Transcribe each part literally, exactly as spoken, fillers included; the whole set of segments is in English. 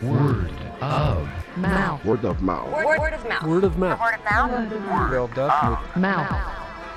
Word of mouth. Word of mouth. Word, word of mouth. Word of mouth. Word of mouth. Word of mouth.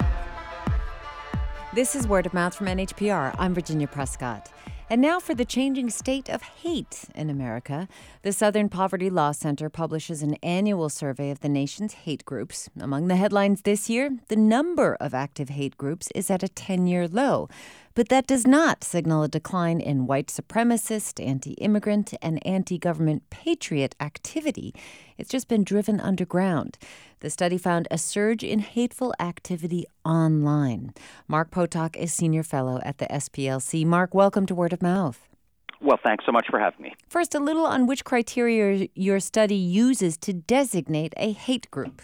This is Word of Mouth from N H P R. I'm Virginia Prescott. And now for the changing state of hate in America. The Southern Poverty Law Center publishes an annual survey of the nation's hate groups. Among the headlines this year, the number of active hate groups is at a ten-year low. But that does not signal a decline in white supremacist, anti-immigrant, and anti-government patriot activity. It's just been driven underground. The study found a surge in hateful activity online. Mark Potok is senior fellow at the S P L C. Mark, welcome to Word of Mouth. Well, thanks so much for having me. First, a little on which criteria your study uses to designate a hate group.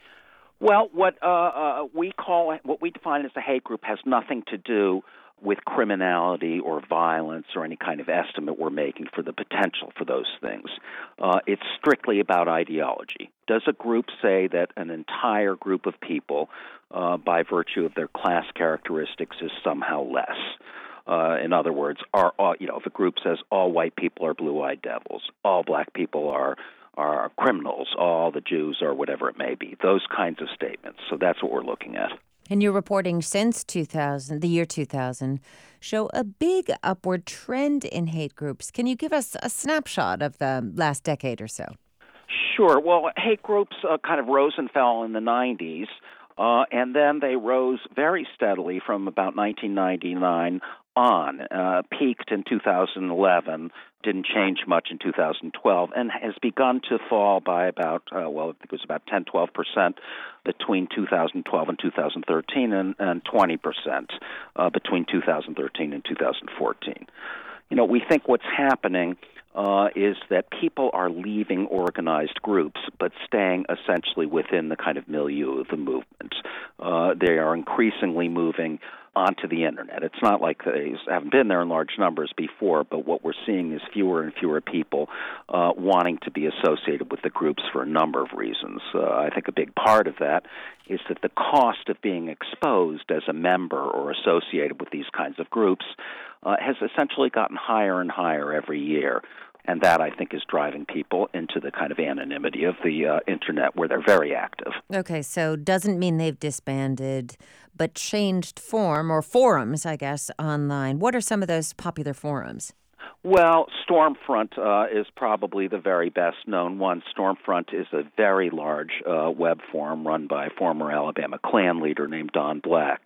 Well, what uh, uh, we call, what we define as a hate group has nothing to do with criminality or violence or any kind of estimate we're making for the potential for those things. Uh, it's strictly about ideology. Does a group say that an entire group of people, uh, by virtue of their class characteristics, is somehow less? Uh, in other words, are all, you know, if a group says all white people are blue-eyed devils, all black people are are criminals, all the Jews are whatever it may be, those kinds of statements. So that's what we're looking at. And your reporting since two thousand, the year two thousand, show a big upward trend in hate groups. Can you give us a snapshot of the last decade or so? Sure. Well, hate groups uh, kind of rose and fell in the nineties, uh, and then they rose very steadily from about nineteen ninety-nine on, uh, peaked in two thousand eleven, didn't change much in two thousand twelve, and has begun to fall by about, uh, well, I think it was about ten, twelve percent between two thousand twelve and two thousand thirteen, and, and twenty percent uh, between two thousand thirteen and two thousand fourteen. You know, we think what's happening uh, is that people are leaving organized groups, but staying essentially within the kind of milieu of the movement. Uh, they are increasingly moving onto the internet. It's not like they haven't been there in large numbers before, but what we're seeing is fewer and fewer people uh, wanting to be associated with the groups for a number of reasons. Uh, I think a big part of that is that the cost of being exposed as a member or associated with these kinds of groups uh, has essentially gotten higher and higher every year. And that, I think, is driving people into the kind of anonymity of the uh, internet where they're very active. Okay, so doesn't mean they've disbanded, but changed form, or forums, I guess, online. What are some of those popular forums? Well, Stormfront uh, is probably the very best-known one. Stormfront is a very large uh, web forum run by a former Alabama Klan leader named Don Black.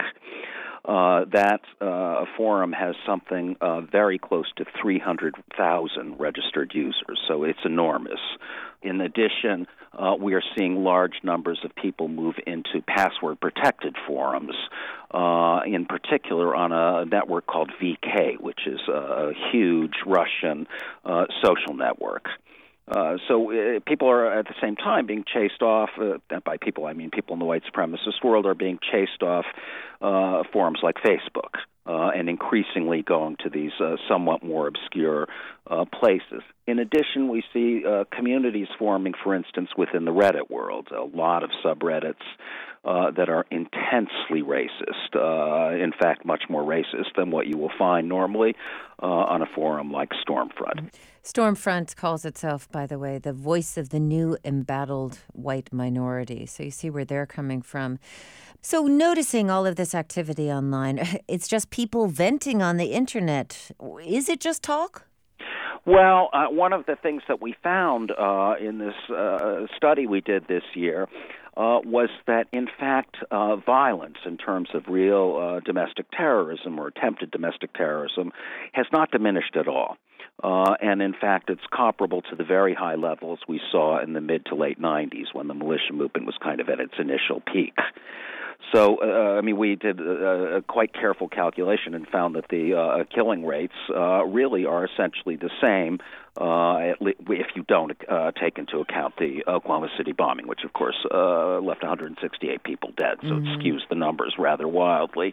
Uh, that uh, forum has something uh, very close to three hundred thousand registered users, so it's enormous. In addition, uh, we are seeing large numbers of people move into password-protected forums, uh, in particular on a network called V K, which is a huge Russian uh, social network. Uh, so uh, people are at the same time being chased off, uh, by people I mean people in the white supremacist world are being chased off uh, forums like Facebook uh, and increasingly going to these uh, somewhat more obscure uh, places. In addition, we see uh, communities forming, for instance, within the Reddit world, a lot of subreddits uh, that are intensely racist, uh, in fact, much more racist than what you will find normally uh, on a forum like Stormfront. Stormfront calls itself, by the way, the voice of the new embattled white minority. So you see where they're coming from. So noticing all of this activity online, it's just people venting on the internet. Is it just talk? Well, uh, one of the things that we found uh, in this uh, study we did this year uh, was that, in fact, uh, violence in terms of real uh, domestic terrorism or attempted domestic terrorism has not diminished at all. Uh, and, in fact, it's comparable to the very high levels we saw in the mid to late nineties when the militia movement was kind of at its initial peak. So, uh, I mean, we did a, a quite careful calculation and found that the uh, killing rates uh, really are essentially the same uh, at le- if you don't uh, take into account the Oklahoma City bombing, which, of course, uh, left one hundred sixty-eight people dead. So mm-hmm. It skews the numbers rather wildly.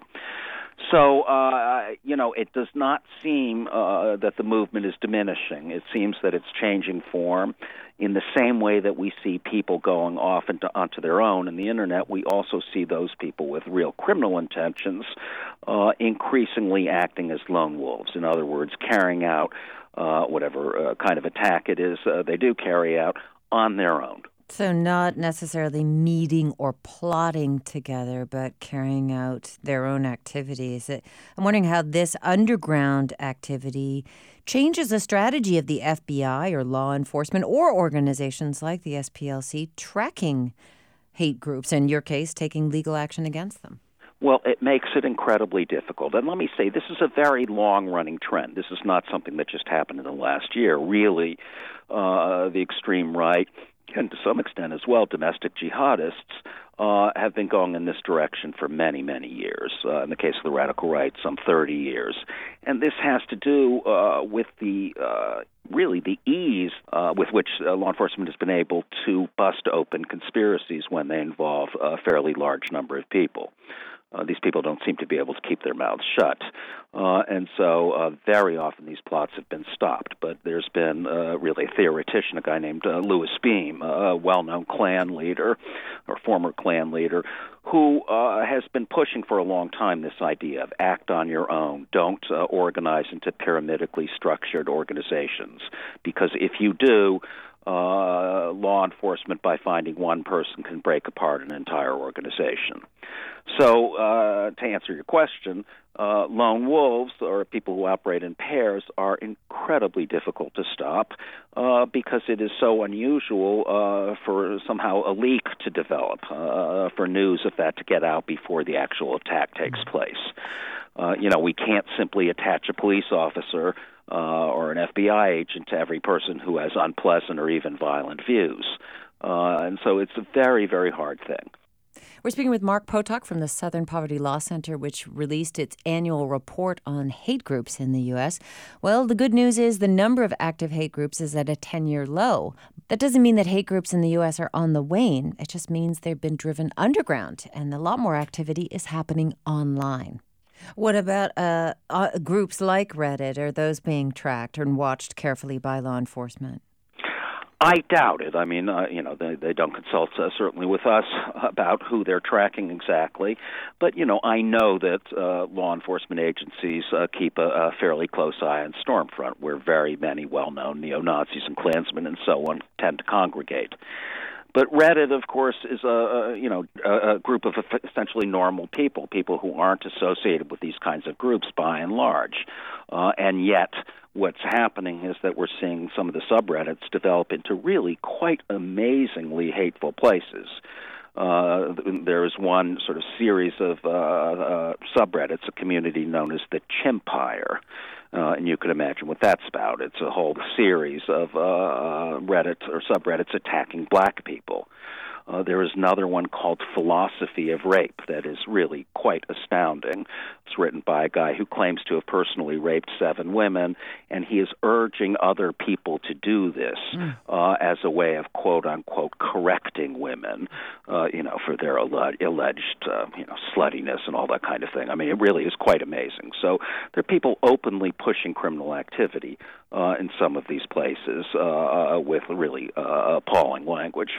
So, uh, you know, it does not seem uh, that the movement is diminishing. It seems that it's changing form. In the same way that we see people going off into, onto their own in the internet, we also see those people with real criminal intentions uh, increasingly acting as lone wolves. In other words, carrying out uh, whatever uh, kind of attack it is uh, they do carry out on their own. So not necessarily meeting or plotting together, but carrying out their own activities. I'm wondering how this underground activity changes the strategy of the F B I or law enforcement or organizations like the S P L C tracking hate groups, in your case, taking legal action against them. Well, it makes it incredibly difficult. And let me say, this is a very long-running trend. This is not something that just happened in the last year. Really, uh, the extreme right, and to some extent as well, domestic jihadists, uh, have been going in this direction for many, many years. Uh, in the case of the radical right, some thirty years. And this has to do uh, with the, uh, really, the ease uh, with which uh, law enforcement has been able to bust open conspiracies when they involve a fairly large number of people. Uh, these people don't seem to be able to keep their mouths shut. Uh, and so uh, very often these plots have been stopped. But there's been uh, really a theoretician, a guy named uh, Louis Beam, a well-known Klan leader, or former Klan leader, who uh, has been pushing for a long time this idea of act on your own. Don't uh, organize into pyramidically structured organizations. Because if you do, uh, law enforcement, by finding one person, can break apart an entire organization. So, uh, to answer your question, uh, lone wolves, or people who operate in pairs, are incredibly difficult to stop uh, because it is so unusual uh, for somehow a leak to develop, uh, for news of that to get out before the actual attack takes place. Uh, you know, we can't simply attach a police officer uh, or an F B I agent to every person who has unpleasant or even violent views. Uh, and so it's a very, very hard thing. We're speaking with Mark Potok from the Southern Poverty Law Center, which released its annual report on hate groups in the U S. Well, the good news is the number of active hate groups is at a ten-year low. That doesn't mean that hate groups in the U S are on the wane. It just means they've been driven underground, and a lot more activity is happening online. What about uh, uh, groups like Reddit? Are those being tracked and watched carefully by law enforcement? I doubt it. I mean, uh, you know, they, they don't consult uh, certainly with us about who they're tracking exactly. But, you know, I know that uh, law enforcement agencies uh, keep a, a fairly close eye on Stormfront, where very many well-known neo-Nazis and Klansmen and so on tend to congregate. But Reddit, of course, is a, a you know a, a group of essentially normal people, people who aren't associated with these kinds of groups by and large. Uh, and yet, what's happening is that we're seeing some of the subreddits develop into really quite amazingly hateful places. Uh, there is one sort of series of uh, uh, subreddits, a community known as the Chimpire. Uh, and you can imagine what that's about. It's a whole series of uh, Reddit or subreddits attacking black people. Uh, there is another one called Philosophy of Rape that is really quite astounding. It's written by a guy who claims to have personally raped seven women, and he is urging other people to do this mm. uh, as a way of, quote-unquote, correcting women, uh, you know, for their alle- alleged, uh, you know, sluttiness and all that kind of thing. I mean, it really is quite amazing. So there are people openly pushing criminal activity uh, in some of these places uh, with really uh, appalling language.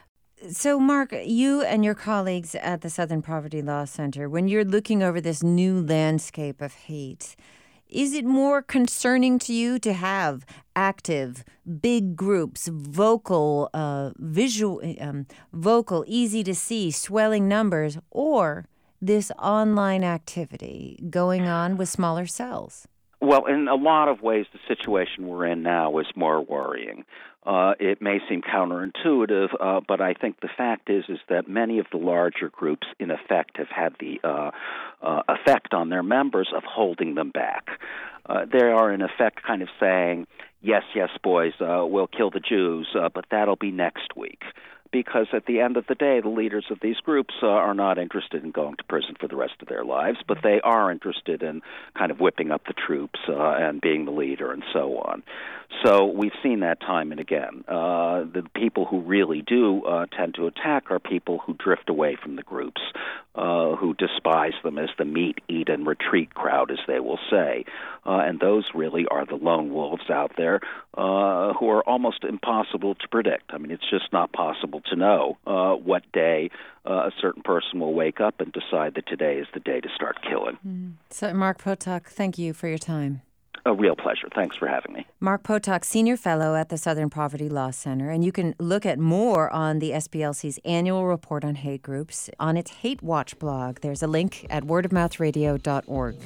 So, Mark, you and your colleagues at the Southern Poverty Law Center, when you're looking over this new landscape of hate, is it more concerning to you to have active, big groups, vocal, uh, visual, um, vocal, easy to see, swelling numbers, or this online activity going on with smaller cells? Well, in a lot of ways, the situation we're in now is more worrying. Uh, it may seem counterintuitive, uh, but I think the fact is is that many of the larger groups, in effect, have had the uh, uh, effect on their members of holding them back. Uh, they are, in effect, kind of saying, yes, yes, boys, uh, we'll kill the Jews, uh, but that'll be next week. Because at the end of the day, the leaders of these groups uh, are not interested in going to prison for the rest of their lives, but they are interested in kind of whipping up the troops uh, and being the leader and so on. So we've seen that time and again. Uh, the people who really do uh, tend to attack are people who drift away from the groups, uh, who despise them as the meet, eat, and retreat crowd, as they will say. Uh, and those really are the lone wolves out there uh, who are almost impossible to predict. I mean, it's just not possible to know uh, what day uh, a certain person will wake up and decide that today is the day to start killing. Mm. So, Mark Potok, thank you for your time. A real pleasure. Thanks for having me. Mark Potok, Senior Fellow at the Southern Poverty Law Center. And you can look at more on the S B L C's annual report on hate groups on its Hate Watch blog. There's a link at word of mouth radio dot org.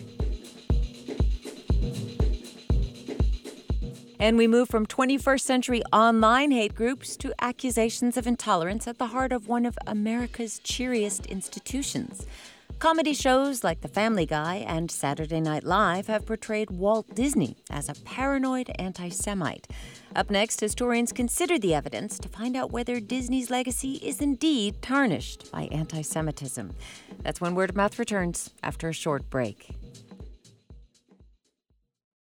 And we move from twenty-first century online hate groups to accusations of intolerance at the heart of one of America's cheeriest institutions. Comedy shows like The Family Guy and Saturday Night Live have portrayed Walt Disney as a paranoid anti-Semite. Up next, historians consider the evidence to find out whether Disney's legacy is indeed tarnished by anti-Semitism. That's when Word of Mouth returns after a short break.